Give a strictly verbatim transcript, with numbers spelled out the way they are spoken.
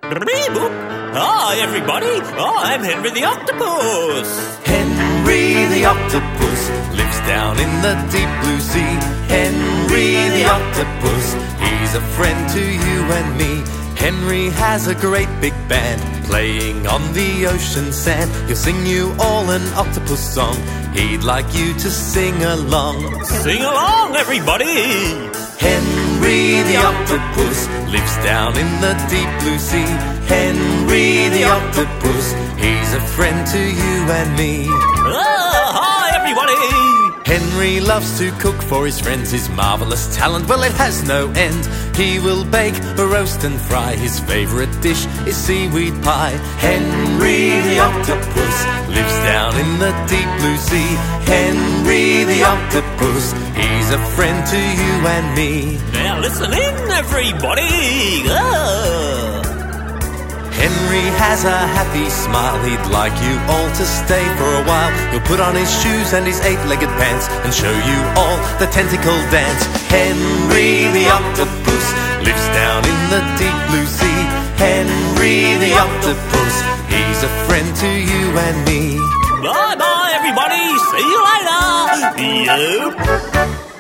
Boop. Hi, everybody. Oh, I'm Henry the Octopus. Henry the Octopus lives down in the deep blue sea. Henry the Octopus, he's a friend to you and me. Henry has a great big band playing on the ocean sand. He'll sing you all an octopus song. He'd like you to sing along. Sing along, everybody. Henry the Octopus lives down in the deep blue sea. Henry the Octopus, he's a friend to you and me. Oh, hi, everybody. Henry loves to cook for his friends. His marvelous talent, well, it has no end. He will bake, roast and fry. His favorite dish is seaweed pie. Henry the Octopus lives down in the deep blue sea. Henry the Octopus, he's a friend to you and me. Now listen in, everybody. Oh. Henry has a happy smile. He'd like you all to stay for a while. He'll put on his shoes and his eight-legged pants and show you all the tentacle dance. Henry the Octopus lives down in the deep blue sea. Henry the Octopus, he's a friend to you and me. Bye-bye, everybody. See you later. Yep.